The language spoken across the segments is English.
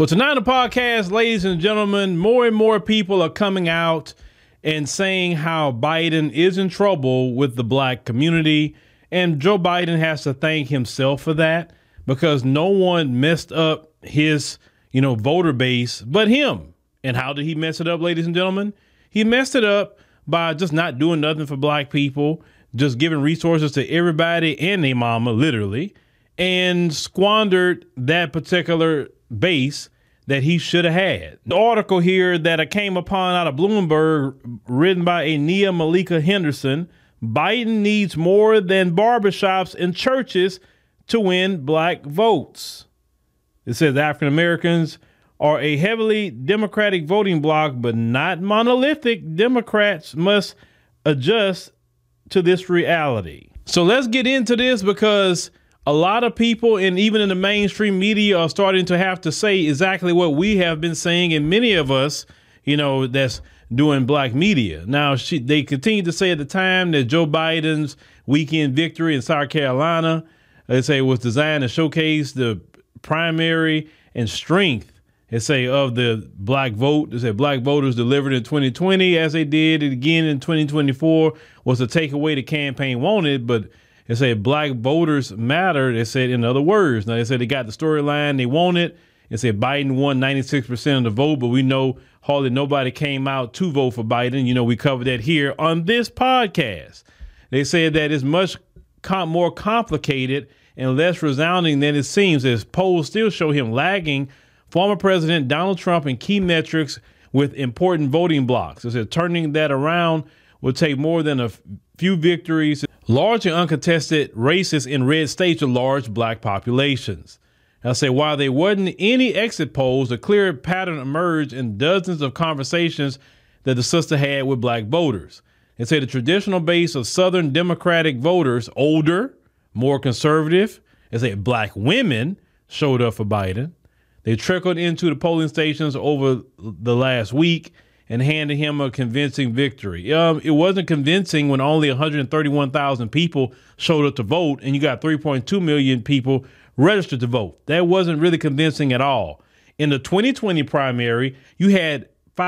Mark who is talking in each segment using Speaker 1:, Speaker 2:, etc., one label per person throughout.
Speaker 1: Well, tonight on the podcast, ladies and gentlemen, more and more people are coming out and saying how Biden is in trouble with the black community. And Joe Biden has to thank himself for that, because no one messed up his, voter base but him. And how did he mess it up, ladies and gentlemen? He messed it up by just not doing nothing for black people, just giving resources to everybody and their mama, literally, and squandered that particular base that he should have had. The article here that I came upon out of Bloomberg, written by Ania Malika Henderson, Biden needs more than barbershops and churches to win black votes. It says African Americans are a heavily Democratic voting bloc, but not monolithic. Democrats must adjust to this reality. So let's get into this, because a lot of people, and even in the mainstream media, are starting to have to say exactly what we have been saying, and many of us, that's doing black media. Now, they continue to say at the time that Joe Biden's weekend victory in South Carolina, they say, was designed to showcase the primary and strength, they say, of the black vote. They say black voters delivered in 2020 as they did it again in 2024 was to take away the campaign wanted, but they say black voters matter. They said, in other words, now they said they got the storyline they wanted. They said Biden won 96% of the vote, but we know hardly nobody came out to vote for Biden. We covered that here on this podcast. They said that it's much more complicated and less resounding than it seems, as polls still show him lagging former President Donald Trump in key metrics with important voting blocks. They said turning that around would take more than a few victories. Large and uncontested races in red states with large black populations. I say, while there wasn't any exit polls, a clear pattern emerged in dozens of conversations that the sister had with black voters. They say the traditional base of Southern Democratic voters, older, more conservative, they say black women showed up for Biden. They trickled into the polling stations over the last week and handed him a convincing victory. It wasn't convincing when only 131,000 people showed up to vote and you got 3.2 million people registered to vote. That wasn't really convincing at all. In the 2020 primary, you had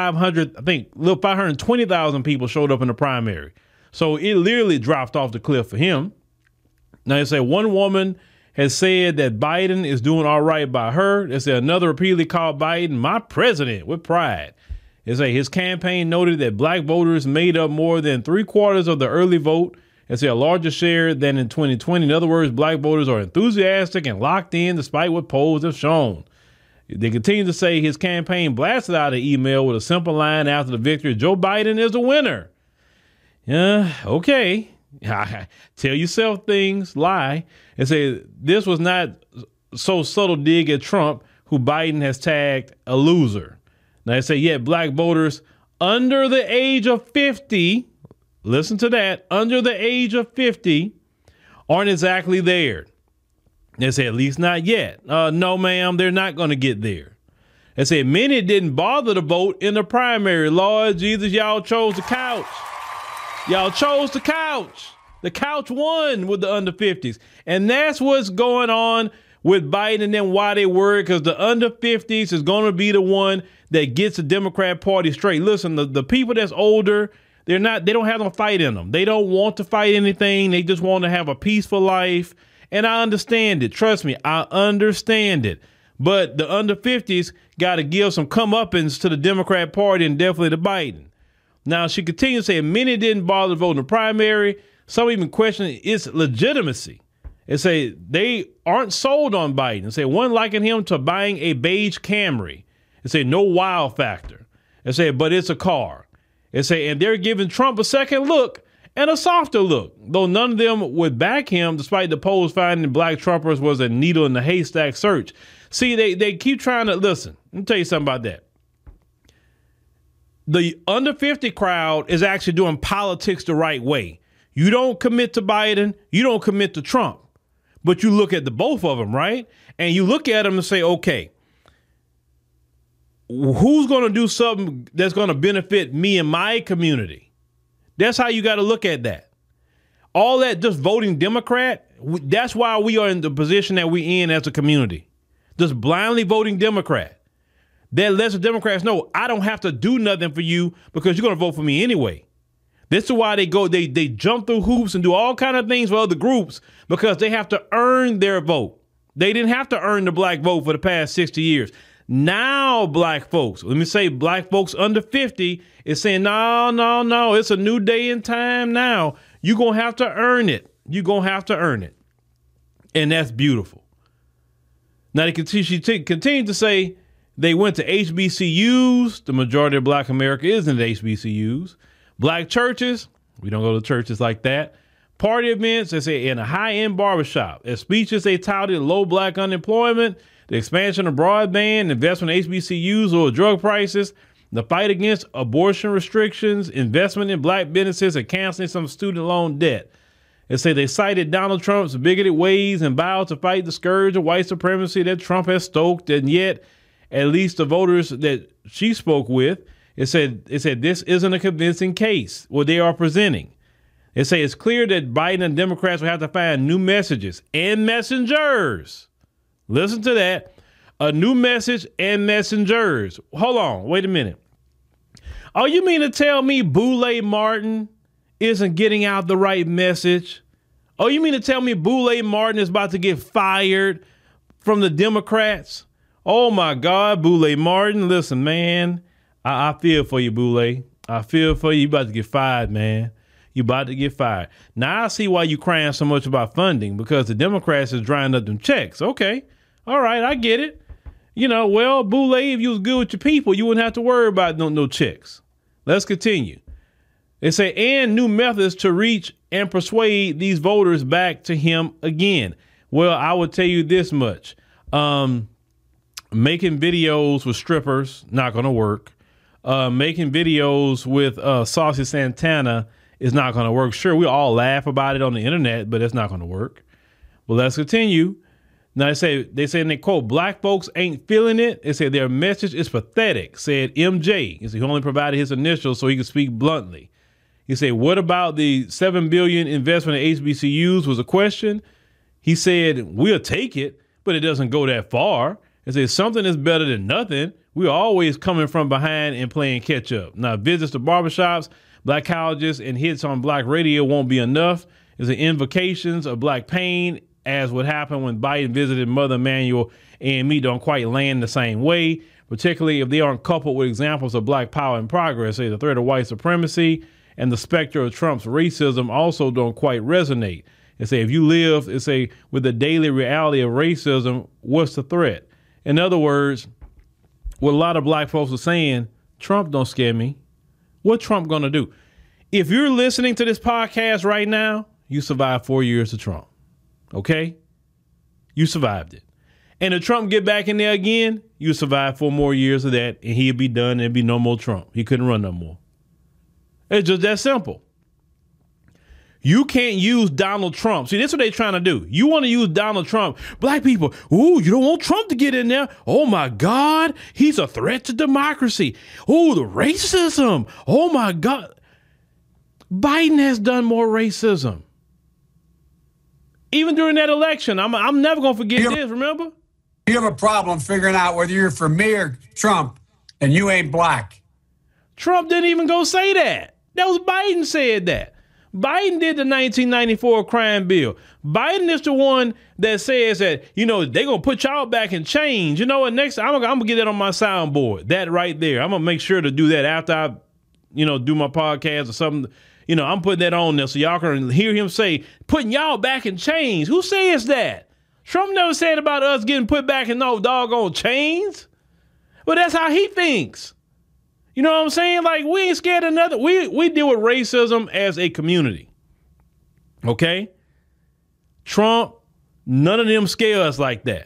Speaker 1: 520,000 people showed up in the primary. So it literally dropped off the cliff for him. Now, they say one woman has said that Biden is doing all right by her. They say another repeatedly called Biden my president with pride. They say his campaign noted that black voters made up more than 3/4 of the early vote. They say a larger share than in 2020. In other words, black voters are enthusiastic and locked in despite what polls have shown. They continue to say his campaign blasted out an email with a simple line after the victory: Joe Biden is a winner. Okay. Tell yourself things, lie, and say this was not so subtle dig at Trump, who Biden has tagged a loser. Now they say, yet black voters under the age of 50, listen to that, under the age of 50, aren't exactly there. They say, at least not yet. No, ma'am, they're not going to get there. They say many didn't bother to vote in the primary. Lord Jesus, y'all chose the couch. Y'all chose the couch. The couch won with the under 50s. And that's what's going on with Biden and then why they worried, because the under 50s is going to be the one that gets the Democrat Party straight. Listen, the people that's older, they don't have no fight in them. They don't want to fight anything. They just want to have a peaceful life. And I understand it. Trust me, I understand it. But the under 50s got to give some comeuppance to the Democrat Party and definitely to Biden. Now, she continues to say many didn't bother to vote in the primary. Some even question its legitimacy and say they aren't sold on Biden. And say one likened him to buying a beige Camry. And say no wow factor. And say, but it's a car. And say, and they're giving Trump a second look and a softer look, though none of them would back him, despite the polls finding black Trumpers was a needle in the haystack search. See, they keep trying to listen. Let me tell you something about that. The under 50 crowd is actually doing politics the right way. You don't commit to Biden. You don't commit to Trump. But you look at the both of them, right? And you look at them and say, okay, who's going to do something that's going to benefit me and my community? That's how you got to look at that. All that just voting Democrat, that's why we are in the position that we're in as a community. Just blindly voting Democrat. that lets the Democrats know I don't have to do nothing for you because you're going to vote for me anyway. This is why they jump through hoops and do all kind of things for other groups, because they have to earn their vote. They didn't have to earn the black vote for the past 60 years. Now, black folks, let me say black folks under 50 is saying, no, it's a new day and time now. You're going to have to earn it. You're going to have to earn it. And that's beautiful. Now, she continued to say they went to HBCUs. The majority of black America isn't at HBCUs. Black churches, we don't go to churches like that. Party events, they say in a high-end barbershop. As speeches, they touted low black unemployment, the expansion of broadband, investment in HBCUs or drug prices, the fight against abortion restrictions, investment in black businesses, and canceling some student loan debt. They say they cited Donald Trump's bigoted ways and vowed to fight the scourge of white supremacy that Trump has stoked, and yet, at least the voters that she spoke with, It said this isn't a convincing case what they are presenting. It say it's clear that Biden and Democrats will have to find new messages and messengers. Listen to that. A new message and messengers. Hold on. Wait a minute. Oh, you mean to tell me Boule Martin isn't getting out the right message? Oh, you mean to tell me Boule Martin is about to get fired from the Democrats? Oh, my God, Boule Martin. Listen, man. I feel for you, Boule. I feel for you. You about to get fired, man. You about to get fired. Now I see why you crying so much about funding, because the Democrats is drying up them checks. Okay. All right. I get it. Well, Boule, if you was good with your people, you wouldn't have to worry about no checks. Let's continue. They say, and new methods to reach and persuade these voters back to him again. Well, I would tell you this much. Making videos with strippers, not going to work. Making videos with Saucy Santana is not going to work. Sure, we all laugh about it on the internet, but it's not going to work. Well, let's continue. Now they say, and they quote, black folks ain't feeling it. They say their message is pathetic, said MJ. He only provided his initials so he could speak bluntly. He said, what about the $7 billion investment in HBCUs was a question. He said, we'll take it, but it doesn't go that far. He said, something is better than nothing. We're always coming from behind and playing catch up. Now, visits to barbershops, black colleges, and hits on black radio won't be enough. It's the invocations of black pain, as would happen when Biden visited Mother Emanuel and me, don't quite land the same way, particularly if they aren't coupled with examples of black power and progress. Say the threat of white supremacy and the specter of Trump's racism also don't quite resonate. And say if you live, with the daily reality of racism, what's the threat? In other words, what a lot of black folks are saying, Trump don't scare me. What Trump gonna do? If you're listening to this podcast right now, you survived 4 years of Trump. Okay? You survived it. And if Trump get back in there again, you survive 4 more years of that, and he'll be done. There'll be no more Trump. He couldn't run no more. It's just that simple. You can't use Donald Trump. See, this is what they're trying to do. You want to use Donald Trump. Black people, ooh, you don't want Trump to get in there. Oh, my God. He's a threat to democracy. Oh, the racism. Oh, my God. Biden has done more racism. Even during that election. I'm never going to forget this, remember?
Speaker 2: You have a problem figuring out whether you're for me or Trump, and you ain't black.
Speaker 1: Trump didn't even go say that. That was Biden said that. Biden did the 1994 crime bill. Biden is the one that says that, they're going to put y'all back in chains. You know what? Next, I'm going to get that on my soundboard. That right there. I'm going to make sure to do that after I, do my podcast or something. I'm putting that on there so y'all can hear him say, putting y'all back in chains. Who says that? Trump never said about us getting put back in no doggone chains. Well, that's how he thinks. You know what I'm saying? Like, we ain't scared of nothing. We deal with racism as a community. Okay? Trump, none of them scare us like that.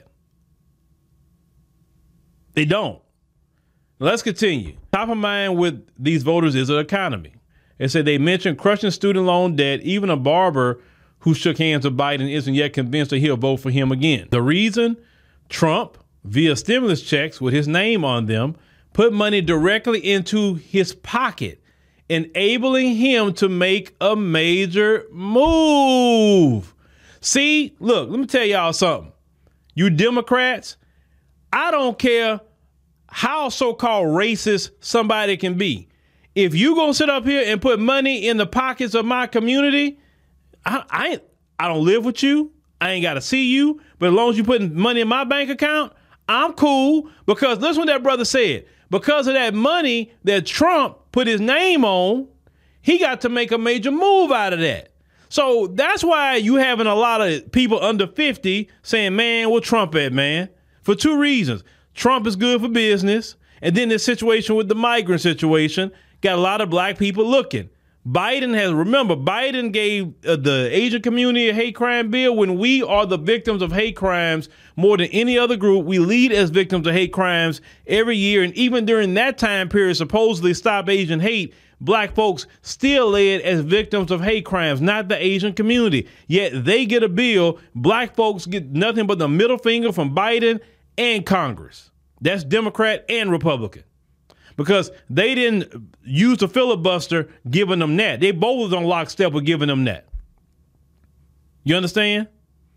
Speaker 1: They don't. Let's continue. Top of mind with these voters is the economy. They said they mentioned crushing student loan debt. Even a barber who shook hands with Biden isn't yet convinced that he'll vote for him again. The reason? Trump, via stimulus checks with his name on them, put money directly into his pocket, enabling him to make a major move. See, look, let me tell y'all something. You Democrats, I don't care how so-called racist somebody can be. If you gonna sit up here and put money in the pockets of my community, I don't live with you. I ain't got to see you. But as long as you putting money in my bank account, I'm cool. Because listen what that brother said. Because of that money that Trump put his name on, he got to make a major move out of that. So that's why you having a lot of people under 50 saying, man, where Trump at, man? For two reasons. Trump is good for business. And then this situation with the migrant situation got a lot of black people looking. Biden gave the Asian community a hate crime bill when we are the victims of hate crimes more than any other group. We lead as victims of hate crimes every year. And even during that time period, supposedly Stop Asian Hate, black folks still led as victims of hate crimes, not the Asian community. Yet they get a bill. Black folks get nothing but the middle finger from Biden and Congress. That's Democrat and Republican. Because they didn't use the filibuster giving them that. They both was on lockstep with giving them that. You understand?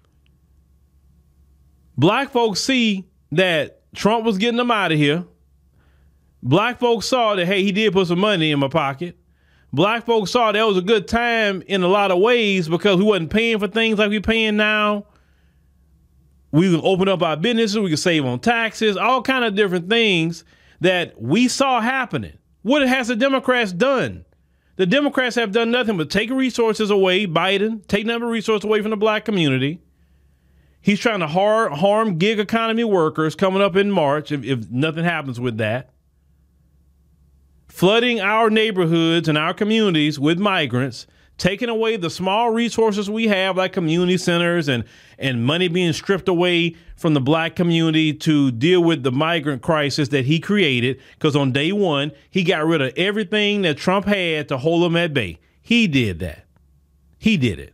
Speaker 1: Black folks see that Trump was getting them out of here. Black folks saw that, hey, he did put some money in my pocket. Black folks saw that was a good time in a lot of ways because we wasn't paying for things like we're paying now. We can open up our businesses. We can save on taxes, all kind of different things that we saw happening. What has the Democrats done? The Democrats have done nothing but take resources away. Biden, take number of resources away from the black community. He's trying to harm gig economy workers coming up in March if nothing happens with that. Flooding our neighborhoods and our communities with migrants, taking away the small resources we have like community centers and money being stripped away from the black community to deal with the migrant crisis that he created. Because on day one, he got rid of everything that Trump had to hold him at bay. He did that. He did it.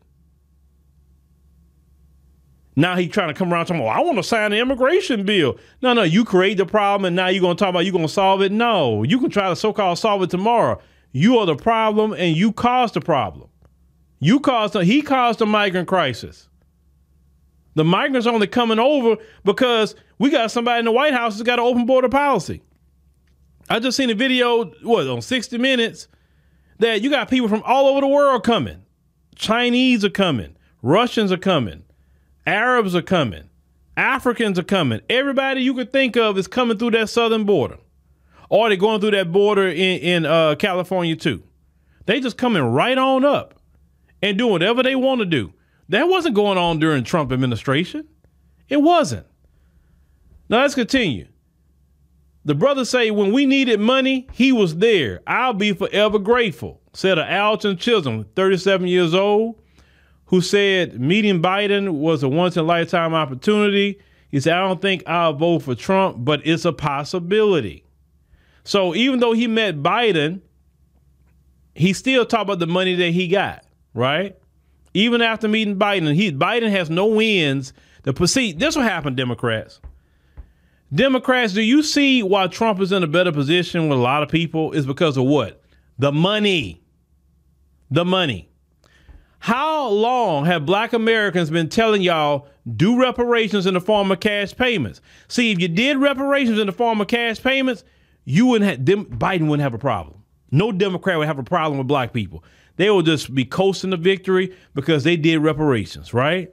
Speaker 1: Now he's trying to come around talking, I want to sign an immigration bill. No, you create the problem and now you're going to talk about you're going to solve it. No, you can try to so-called solve it tomorrow. You are the problem and you caused the problem. He caused the migrant crisis. The migrants only coming over because we got somebody in the White House that's got an open border policy. I just seen a video, on 60 Minutes, that you got people from all over the world coming. Chinese are coming. Russians are coming. Arabs are coming. Africans are coming. Everybody you could think of is coming through that southern border. Or they're going through that border in California too. They just coming right on up and doing whatever they want to do. That wasn't going on during the Trump administration. It wasn't. Now let's continue. The brothers say when we needed money, he was there. I'll be forever grateful, said Alton Chisholm, 37 years old, who said meeting Biden was a once-in-a-lifetime opportunity. He said, I don't think I'll vote for Trump, but it's a possibility. So even though he met Biden, he still talked about the money that he got, right? Even after meeting Biden, Biden has no wins to proceed. This will happen, Democrats. Democrats, do you see why Trump is in a better position with a lot of people? Is because of what? The money. The money. How long have black Americans been telling y'all do reparations in the form of cash payments? See, if you did reparations in the form of cash payments, Biden wouldn't have a problem. No Democrat would have a problem with black people. They will just be coasting to victory because they did reparations, right?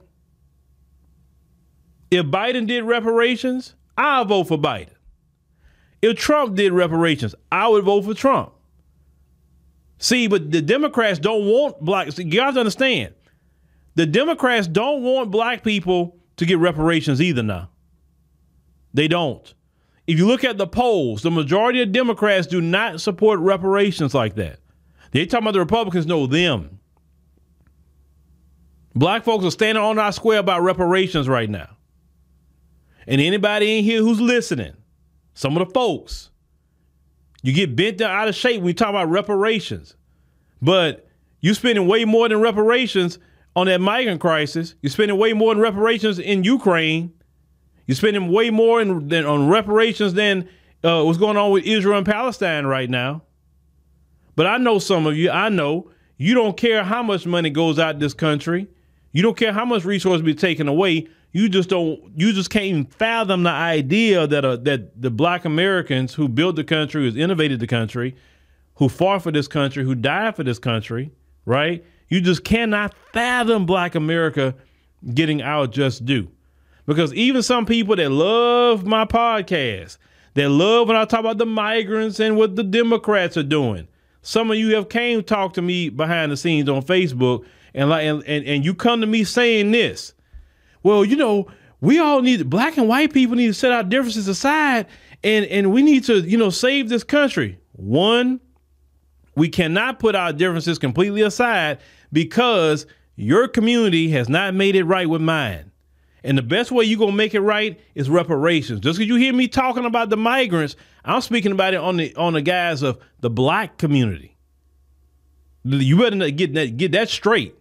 Speaker 1: If Biden did reparations, I'll vote for Biden. If Trump did reparations, I would vote for Trump. See, but the Democrats don't want blacks. You guys understand. The Democrats don't want black people to get reparations either now. They don't. If you look at the polls, the majority of Democrats do not support reparations like that. They talking about the Republicans know them. Black folks are standing on our square about reparations right now. And anybody in here who's listening, some of the folks, you get bent out of shape when you talk about reparations. But you're spending way more than reparations on that migrant crisis. You're spending way more than reparations in Ukraine. You're spending way more on reparations than what's going on with Israel and Palestine right now. But I know some of you, you don't care how much money goes out this country. You don't care how much resources be taken away. You just can't even fathom the idea that the black Americans who built the country, who innovated the country, who fought for this country, who died for this country, right? You just cannot fathom black America getting our just due. Because even some people that love my podcast, that love when I talk about the migrants and what the Democrats are doing. Some of you have came talk to me behind the scenes on Facebook and you come to me saying this. Well, we all black and white people need to set our differences aside and we need to, save this country. One, we cannot put our differences completely aside because your community has not made it right with mine. And the best way you're going to make it right is reparations. Just because you hear me talking about the migrants, I'm speaking about it on the guise of the black community. You better get that straight.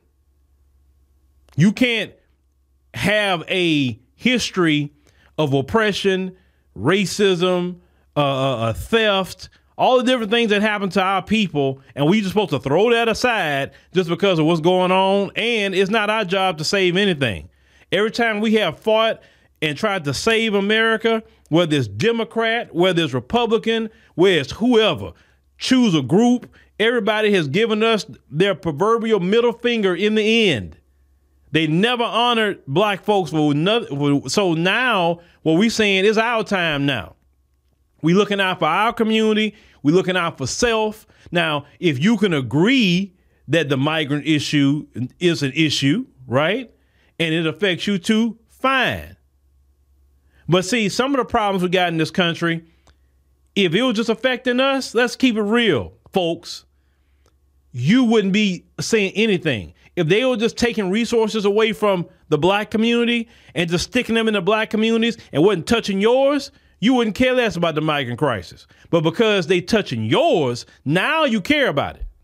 Speaker 1: You can't have a history of oppression, racism, theft, all the different things that happen to our people, and we just supposed to throw that aside just because of what's going on, and it's not our job to save anything. Every time we have fought and tried to save America, whether it's Democrat, whether it's Republican, whether it's whoever, choose a group, everybody has given us their proverbial middle finger in the end. They never honored black folks for nothing. So now what we're saying is our time now. We looking out for our community. We looking out for self. Now, if you can agree that the migrant issue is an issue, right? And it affects you too, fine. But see, some of the problems we got in this country, if it was just affecting us, let's keep it real, folks. You wouldn't be saying anything. If they were just taking resources away from the black community and just sticking them in the black communities and wasn't touching yours, you wouldn't care less about the migrant crisis. But because they touching yours, now you care about it.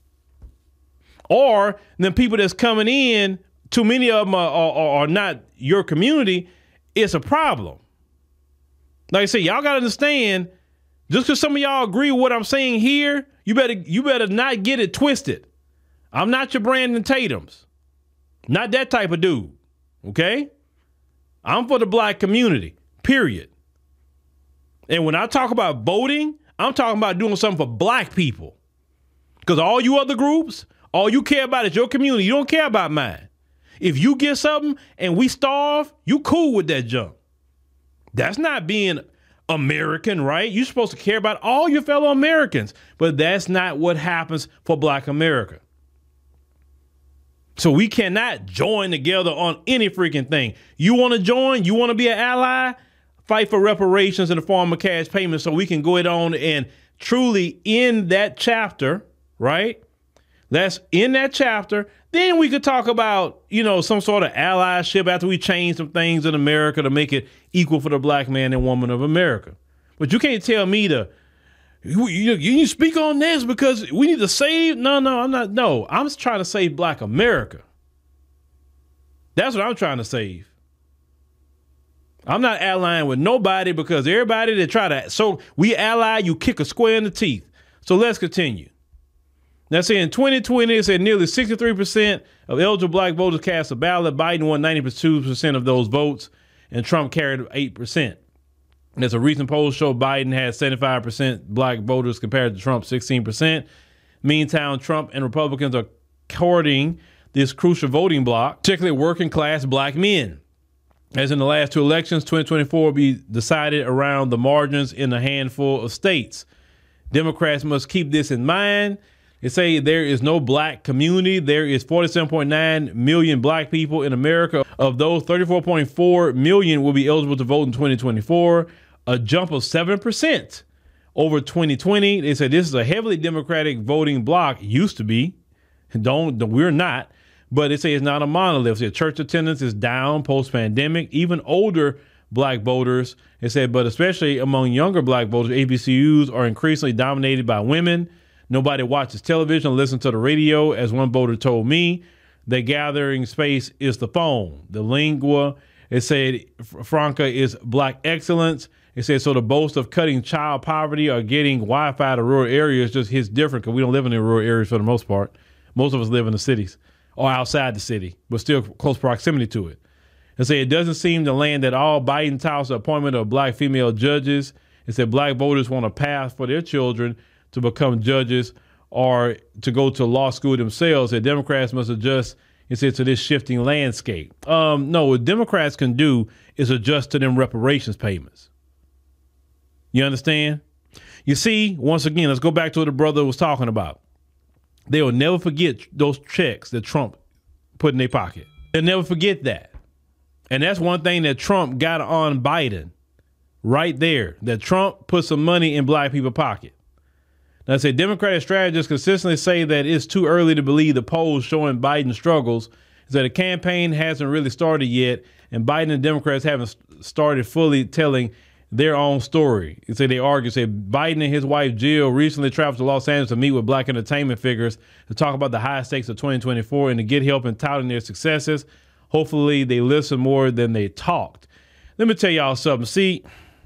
Speaker 1: Or the people that's coming in, too many of them are not your community, it's a problem. Like I say, y'all got to understand, just because some of y'all agree with what I'm saying here, you better not get it twisted. I'm not your Brandon Tatums. Not that type of dude. Okay? I'm for the black community, period. And when I talk about voting, I'm talking about doing something for black people. Because all you other groups, all you care about is your community. You don't care about mine. If you get something and we starve, you cool with that junk. That's not being American, right? You're supposed to care about all your fellow Americans. But that's not what happens for black America. So we cannot join together on any freaking thing. You want to join? You want to be an ally? Fight for reparations in the form of cash payments so we can go on and truly end that chapter, right? Let's end that chapter. Then we could talk about, some sort of allyship after we change some things in America to make it equal for the black man and woman of America. But you can't tell me you need to speak on this because we need to save. No, I'm not. No, I'm just trying to save black America. That's what I'm trying to save. I'm not allying with nobody because everybody that try to, so we ally, you kick a square in the teeth. So let's continue. Now, say in 2020, it said nearly 63% of eligible black voters cast a ballot. Biden won 92% of those votes, and Trump carried 8%. There's a recent poll show Biden had 75% black voters compared to Trump's 16%. Meantime, Trump and Republicans are courting this crucial voting bloc, particularly working class black men. As in the last two elections, 2024 will be decided around the margins in a handful of states. Democrats must keep this in mind. They say there is no black community. There is 47.9 million black people in America. Of those, 34.4 million will be eligible to vote in 2024, a jump of 7% over 2020. They said this is a heavily Democratic voting bloc. Used to be. We're not. But they say it's not a monolith. They say church attendance is down post-pandemic. Even older black voters, they said, but especially among younger black voters, HBCUs are increasingly dominated by women. Nobody watches television, listens to the radio. As one voter told me, the gathering space is the phone. The lingua, it said, franca is black excellence. It said, so the boast of cutting child poverty or getting Wi-Fi to rural areas just hits different because we don't live in the rural areas for the most part. Most of us live in the cities or outside the city, but still close proximity to it. They say it doesn't seem to land at all. Biden touts the appointment of black female judges. It said black voters want a path for their children to become judges or to go to law school themselves. That Democrats must adjust, it said, to this shifting landscape. No, what Democrats can do is adjust to them reparations payments. You understand? You see, once again, let's go back to what the brother was talking about. They will never forget those checks that Trump put in their pocket. They'll never forget that. And that's one thing that Trump got on Biden right there, that Trump put some money in black people's pocket. Now, I say Democratic strategists consistently say that it's too early to believe the polls showing Biden struggles, is that the campaign hasn't really started yet, and Biden and Democrats haven't started fully telling their own story. They argue, Biden and his wife Jill recently traveled to Los Angeles to meet with black entertainment figures to talk about the high stakes of 2024 and to get help in touting their successes. Hopefully they listen more than they talked. Let me tell y'all something.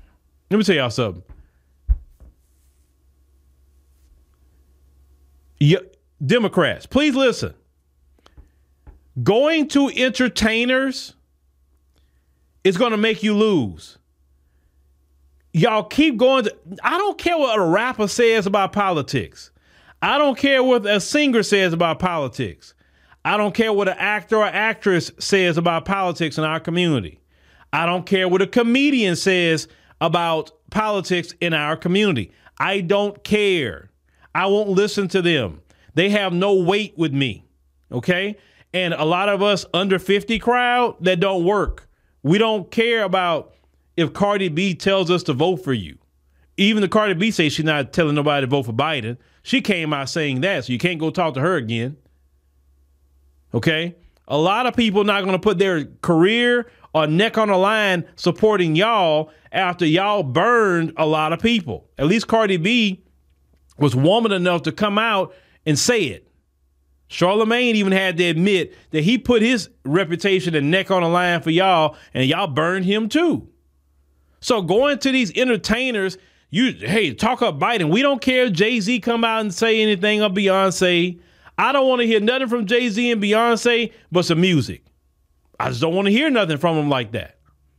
Speaker 1: Democrats, please listen. Going to entertainers is going to make you lose. Y'all keep going. I don't care what a rapper says about politics. I don't care what a singer says about politics. I don't care what an actor or actress says about politics in our community. I don't care what a comedian says about politics in our community. I don't care. I won't listen to them. They have no weight with me. Okay? And a lot of us under 50 crowd, that don't work. We don't care about if Cardi B tells us to vote for you. Even the Cardi B says she's not telling nobody to vote for Biden. She came out saying that, so you can't go talk to her again. Okay? A lot of people not going to put their career or neck on the line supporting y'all after y'all burned a lot of people. At least Cardi B was woman enough to come out and say it. Charlamagne even had to admit that he put his reputation and neck on the line for y'all, and y'all burned him too. So going to these entertainers, talk up Biden. We don't care if Jay-Z come out and say anything or Beyonce. I don't want to hear nothing from Jay-Z and Beyonce but some music. I just don't want to hear nothing from them like that.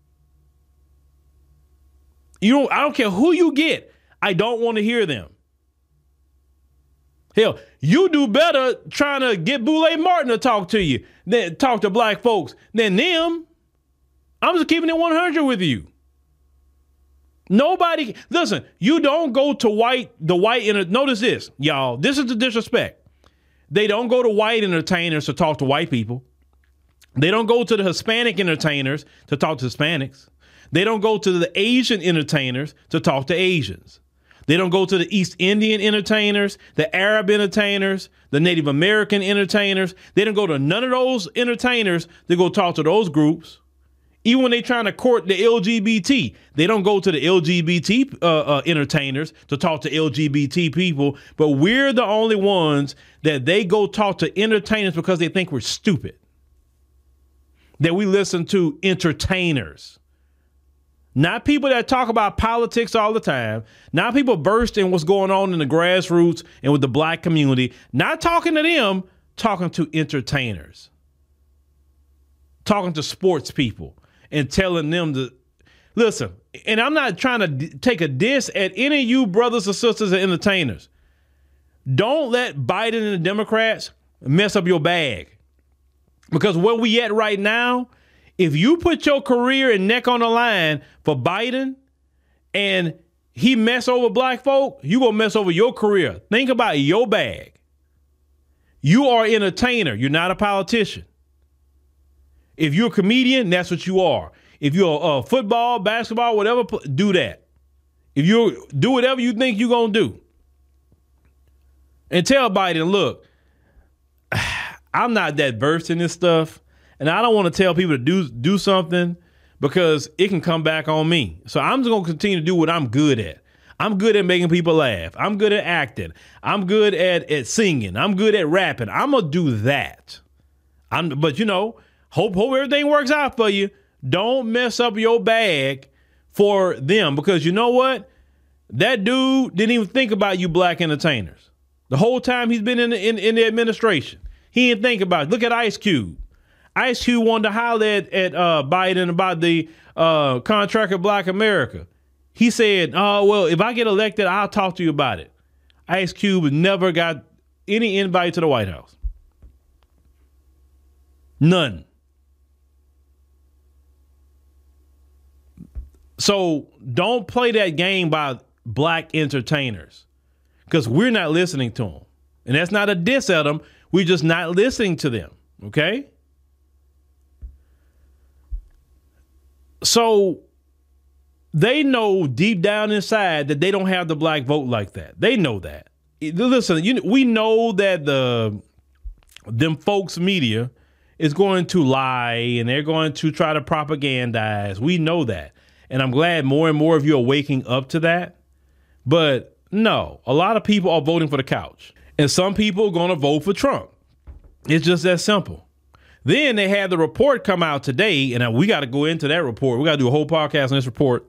Speaker 1: I don't care who you get. I don't want to hear them. Hell, you do better trying to get Boulay Martin to talk to you, than talk to black folks than them. I'm just keeping it 100 with you. Nobody, listen, you don't go to notice this, y'all. This is the disrespect. They don't go to white entertainers to talk to white people. They don't go to the Hispanic entertainers to talk to Hispanics. They don't go to the Asian entertainers to talk to Asians. They don't go to the East Indian entertainers, the Arab entertainers, the Native American entertainers. They don't go to none of those entertainers to go talk to those groups. Even when they're trying to court the LGBT, they don't go to the LGBT entertainers to talk to LGBT people. But we're the only ones that they go talk to entertainers because they think we're stupid. That we listen to entertainers. Not people that talk about politics all the time. Not people burst in what's going on in the grassroots and with the black community. Not talking to them, talking to entertainers. Talking to sports people and telling them to listen. And I'm not trying to take a diss at any of you brothers or sisters and entertainers. Don't let Biden and the Democrats mess up your bag. Because where we at right now, if you put your career and neck on the line for Biden and he mess over black folk, you gonna mess over your career. Think about your bag. You are an entertainer. You're not a politician. If you're a comedian, that's what you are. If you're a football, basketball, whatever, do that. If you do whatever you think you're gonna do. And tell Biden, look, I'm not that versed in this stuff. And I don't want to tell people to do something because it can come back on me. So I'm just going to continue to do what I'm good at. I'm good at making people laugh. I'm good at acting. I'm good at singing. I'm good at rapping. I'm going to do that. But, hope everything works out for you. Don't mess up your bag for them because you know what? That dude didn't even think about you black entertainers. The whole time he's been in the administration. He didn't think about it. Look at Ice Cube. Ice Cube wanted to holler at Biden about the contract of Black America. He said, well, if I get elected, I'll talk to you about it. Ice Cube never got any invite to the White House. None. So don't play that game by black entertainers, because we're not listening to them. And that's not a diss at them. We're just not listening to them. Okay? So they know deep down inside that they don't have the black vote like that. They know that. Listen, we know that them folks media is going to lie and they're going to try to propagandize. We know that. And I'm glad more and more of you are waking up to that. But no, a lot of people are voting for the couch. And some people are going to vote for Trump. It's just that simple. Then they had the report come out today, and we got to go into that report. We got to do a whole podcast on this report,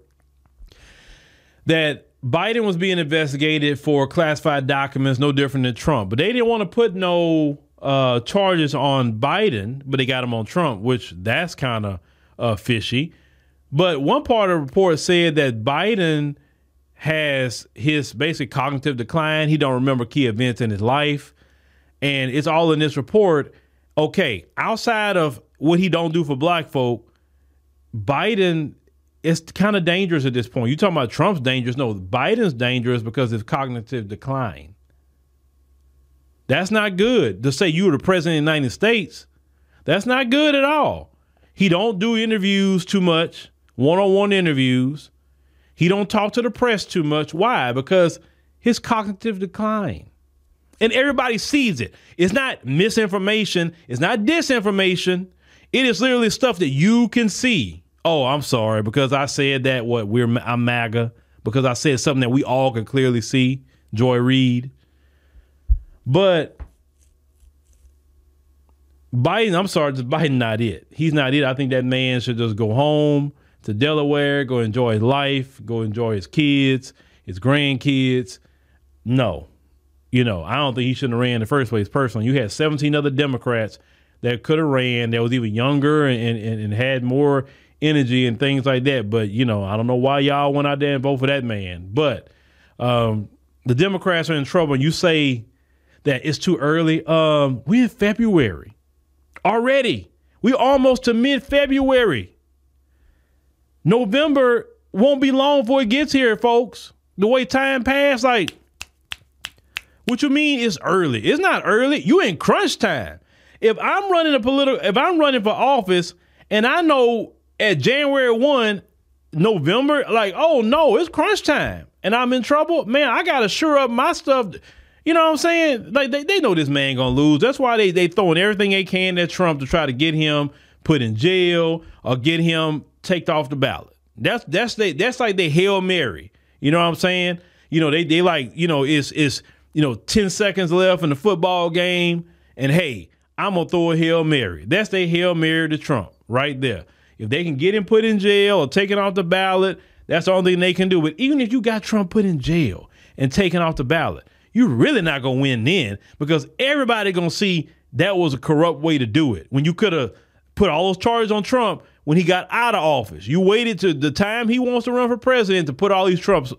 Speaker 1: that Biden was being investigated for classified documents, no different than Trump. But they didn't want to put no charges on Biden, but they got him on Trump, which that's kind of fishy. But one part of the report said that Biden has his basic cognitive decline. He don't remember key events in his life. And it's all in this report. Okay, outside of what he don't do for black folk, Biden is kind of dangerous at this point. You talking about Trump's dangerous? No, Biden's dangerous because of cognitive decline. That's not good. To say you were the president of the United States, that's not good at all. He don't do interviews too much, one-on-one interviews. He don't talk to the press too much. Why? Because his cognitive decline. And everybody sees it. It's not misinformation. It's not disinformation. It is literally stuff that you can see. Oh, I'm sorry, because I said that I'm MAGA, because I said something that we all can clearly see. Joy Reid. But Biden, I'm sorry, just Biden not it. He's not it. I think that man should just go home to Delaware, go enjoy his life, go enjoy his kids, his grandkids. No. I don't think he shouldn't have ran in the first place personally. You had 17 other Democrats that could have ran that was even younger and had more energy and things like that. But, I don't know why y'all went out there and vote for that man. But the Democrats are in trouble. And you say that it's too early. We're in February already. We're almost to mid-February. November won't be long before it gets here, folks. The way time passed, what you mean it's early? It's not early. You in crunch time. If I'm running for office and I know at January 1, November, oh no, it's crunch time and I'm in trouble, man, I got to shore up my stuff. You know what I'm saying? They know this man going to lose. That's why they throwing everything they can at Trump to try to get him put in jail or get him taken off the ballot. That's like they Hail Mary. You know what I'm saying? It's 10 seconds left in the football game, and hey, I'm going to throw a Hail Mary. That's their Hail Mary to Trump right there. If they can get him put in jail or taken off the ballot, that's the only thing they can do. But even if you got Trump put in jail and taken off the ballot, you're really not going to win then, because everybody going to see that was a corrupt way to do it. When you could have put all those charges on Trump when he got out of office. You waited to the time he wants to run for president to put all these charges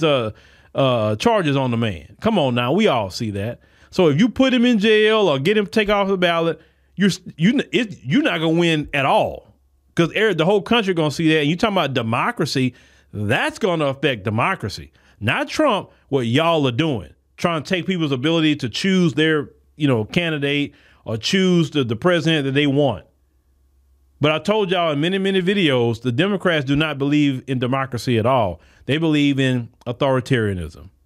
Speaker 1: on the man. Come on now, we all see that. So if you put him in jail or get him taken off the ballot, you're not gonna win at all, because the whole country gonna see that. And you talking about democracy, that's gonna affect democracy, not Trump. What y'all are doing, trying to take people's ability to choose their candidate or choose the president that they want. But I told y'all in many, many videos, the Democrats do not believe in democracy at all. They believe in authoritarianism.